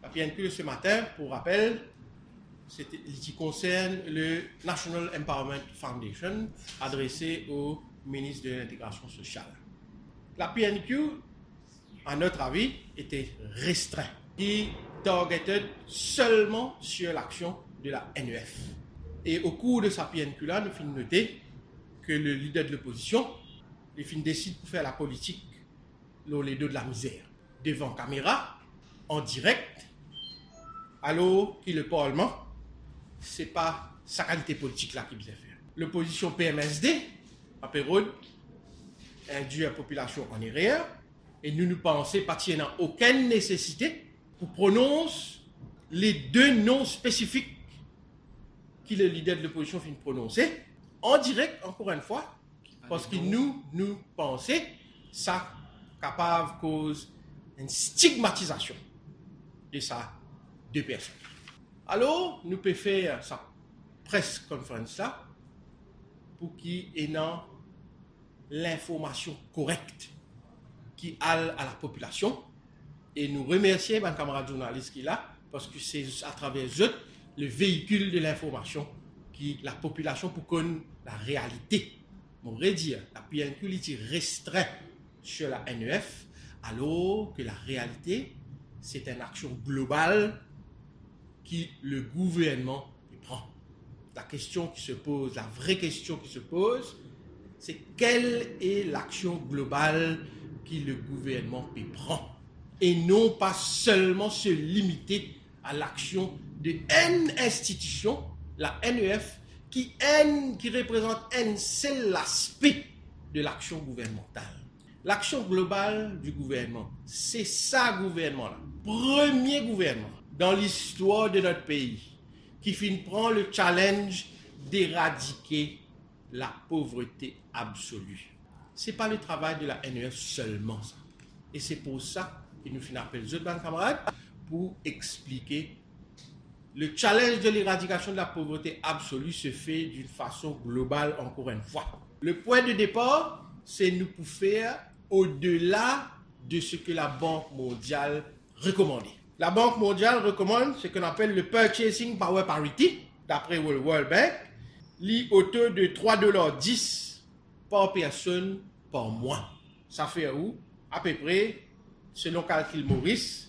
La PNQ de ce matin, pour rappel, qui concerne le National Empowerment Foundation, adressé au ministre de l'Intégration sociale. La PNQ, à notre avis, était restreinte. Il targetait seulement sur l'action de la NEF. Et au cours de sa PNQ-là, nous finissons noter que le leader de l'opposition, il décide pour faire la politique les deux de la misère, devant caméra, en direct, alors que le Parlement, ce n'est pas sa qualité politique là qui vient faire. L'opposition PMSD, à période, induit la population en erreur, et nous pensons pas qu'il n'y a aucune nécessité pour prononcer les deux noms spécifiques que le leader de l'opposition finit de prononcer, en direct, encore une fois, parce que nous pensons que ça capable de cause une stigmatisation de ça deux personnes. Alors, nous pouvons faire sa presse conférence là pour qu'il y ait l'information correcte qui aille à la population. Et nous remercions mes camarades journalistes qui est là parce que c'est à travers eux le véhicule de l'information qui la population pour connaître la réalité. On va dire la PNQ est restreinte sur la NEF alors que la réalité c'est une action globale qui le gouvernement prend. La question qui se pose, la vraie question qui se pose, c'est quelle est l'action globale que le gouvernement prend et non pas seulement se limiter à l'action de une institution, la NEF, qui représente un seul aspect de l'action gouvernementale. L'action globale du gouvernement, c'est ça gouvernement-là. Premier gouvernement dans l'histoire de notre pays qui prend le challenge d'éradiquer la pauvreté absolue. Ce n'est pas le travail de la NEF seulement ça. Et c'est pour ça que nous appelons les autres camarades pour expliquer le challenge de l'éradication de la pauvreté absolue se fait d'une façon globale encore une fois. Le point de départ, c'est nous pour faire au-delà de ce que la Banque mondiale recommande. La Banque mondiale recommande ce qu'on appelle le Purchasing Power Parity, d'après le World Bank, au taux de $3.10 par personne par mois. Ça fait où? À peu près, selon calcul Maurice,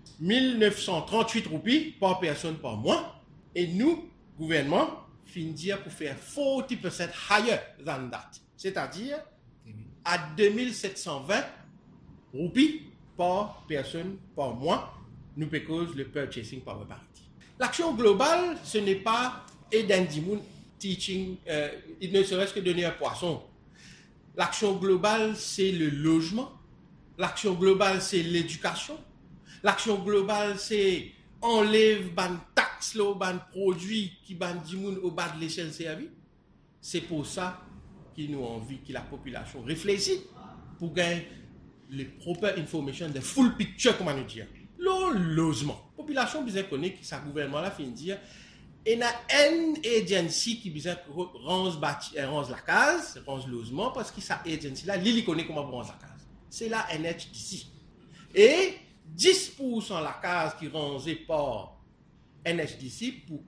1938 roupies par personne par mois. Et nous, gouvernement, finir pour faire 40% higher than that. C'est-à-dire à 2720 roupies par personne par mois, nous pécose le Purchasing Power Parity. L'action globale, ce n'est pas Edendimoun teaching, il ne serait-ce que donner un poisson. L'action globale, c'est le logement. L'action globale, c'est l'éducation. L'action globale, c'est enlève ban taxe, ban produit qui ban dimoun au bas de l'échelle servie. C'est pour ça qu'il nous envie que la population réfléchisse pour gagner les proper information, the full picture, comme on dit. Le logement. La population besoin connaître que sa gouvernement là finit dire il y a une agency qui besoin range la case, range logement parce que sa agency là, lui connaît comment range la case. C'est la NHDC. Et 10% la case qui rangée par NHDC pour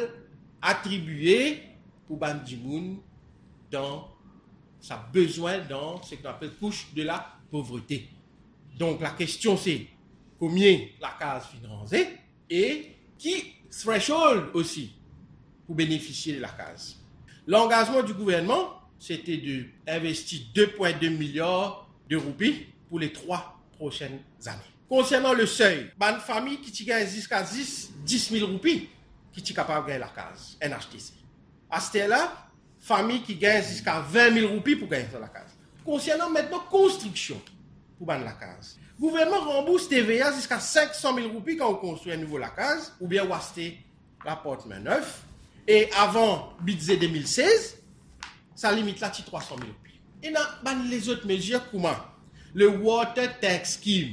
attribuer pour Bandimoun dans sa besoin dans ce qu'on appelle couche de la pauvreté. Donc la question c'est combien la case financée et qui threshold aussi pour bénéficier de la case. L'engagement du gouvernement, c'était d'investir 2,2 milliards de roupies pour les 3 prochaines années. Concernant le seuil, une famille qui gagne jusqu'à 10 000 roupies, qui est capable de gagner la case, NHTC. À ce là famille qui gagne jusqu'à 20 000 roupies pour gagner la case. Concernant maintenant construction pour gagner la case. Le gouvernement rembourse TVA jusqu'à 500 000 roupies quand on construit un nouveau la case, ou bien on acheter l'appartement neuf. Et avant budget 2016, ça limite là 300 000 roupies. Et dans les autres mesures, comment? Le Water Tax Scheme.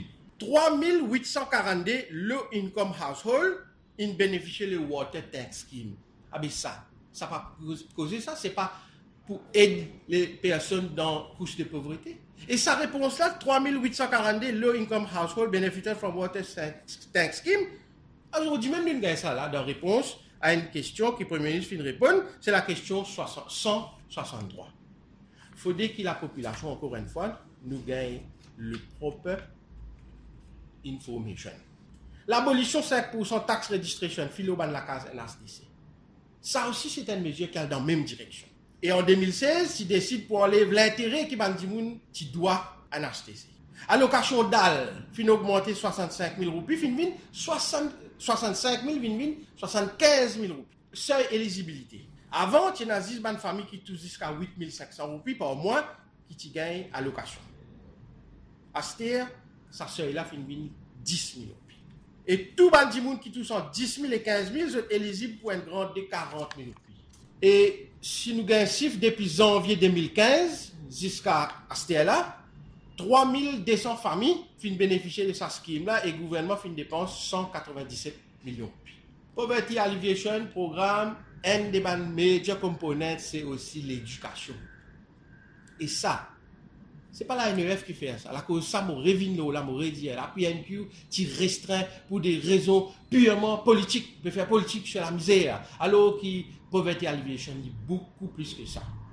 3842 low income household in bénéficier le Water Tax Scheme. Ah bien ça va causer ça, c'est pas pour aider les personnes dans couche de pauvreté. Et sa réponse là, 3842 low income household benefited from Water Tax Scheme, Aujourd'hui, même nous avons ça là, dans réponse à une question que le Premier ministre vient de répondre, c'est la question 163. Il faut dire que la population, encore une fois, nous gagne le proper information. L'abolition 5% tax registration, filo ban la case NSDC. Ça aussi, c'est une mesure qui est dans la même direction. Et en 2016, il décide pour enlever l'intérêt qui va dire qui doit à NSDC. Allocation DAL, fin augmenter 65 000 roupies, fin 65 000, 75 000 roupies. Seuil éligibilité. Avant, il y a une famille qui touche jusqu'à 8 500 roupies par mois qui gagne allocation. À ce terme, ça seuil là fin 10 000 roupies. Et tout le monde qui touche en 10 000 et 15 000 sont éligibles pour une grande de 40 000 roupies. Et si nous gagnons un chiffre depuis janvier 2015 jusqu'à ce là, 3200 familles finissent bénéficier de sa scheme là et le gouvernement finit dépense 197 millions. Poverty Alleviation Programme, un des major components, c'est aussi l'éducation. Et ça, ce n'est pas la NEF qui fait ça. La cause ça, mon revenu là, mon redire, la PNQ, qui restreint pour des raisons purement politiques, peut faire politique sur la misère, alors que Poverty Alleviation dit beaucoup plus que ça.